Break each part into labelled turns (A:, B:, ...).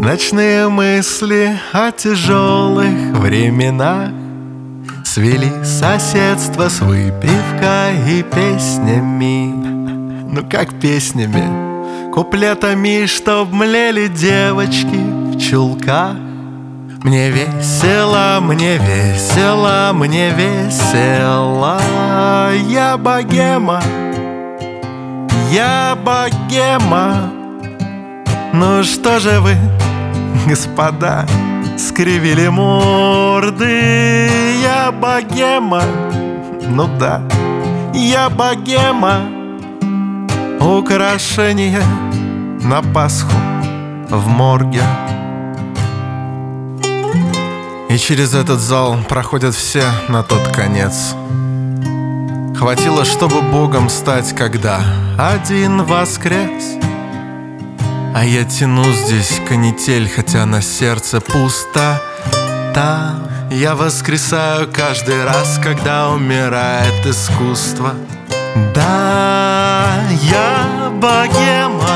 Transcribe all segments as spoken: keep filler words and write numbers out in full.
A: Ночные мысли о тяжелых временах свели соседство с выпивкой и песнями. Ну как песнями? Куплетами, чтоб млели девочки в чулках. Мне весело, мне весело, мне весело. Я богема, я богема. Ну что же вы, господа, скривили морды? Я богема, ну да, я богема. Украшение на Пасху в морге. И через этот зал проходят все на тот конец. Хватило, чтобы Богом стать, когда один воскрес. А я тяну здесь канитель, хотя на сердце пустота. Я воскресаю каждый раз, когда умирает искусство. Да, я богема,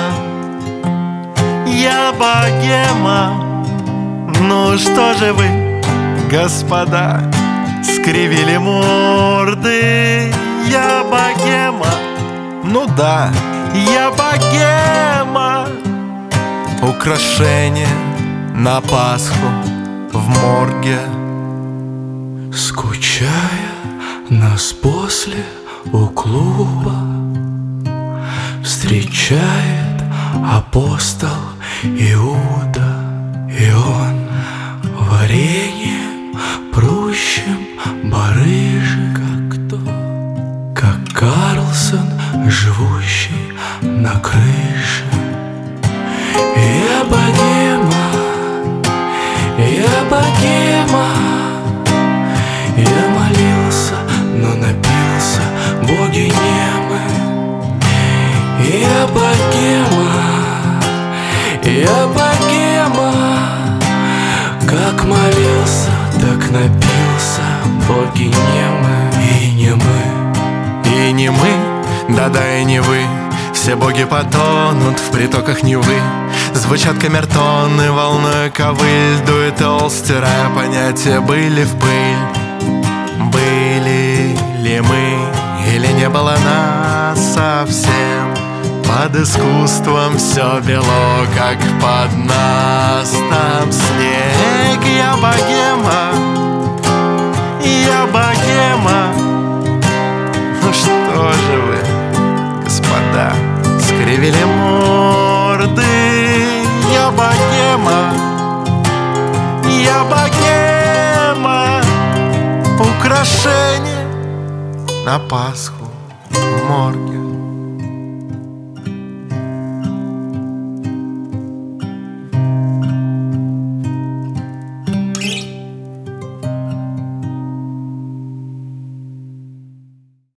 A: я богема. Ну что же вы, господа, скривили морды? Я богема, ну да, я богема. Украшение на Пасху в морге.
B: Скучая, нас после у клуба встречает апостол Иуда. И он вареньем прущим барыжит, как кто, как Карлсон, живущий на крыше. Я богема, я богема. Я молился, но напился, боги немы. Я богема, я богема. Как молился, так напился, боги немы. И не мы,
A: и не мы, да-да, и не вы. Все боги потонут в притоках Невы. Звучат камертоны, волной ковыль. Дует ол, стирая понятия, были в пыль. Были ли мы, или не было нас совсем? Под искусством все бело, как под нас. Там снег, я богема, я богема. Ну что же вы, господа, скривили морды? Я богема, я богема. Украшение на Пасху в морге.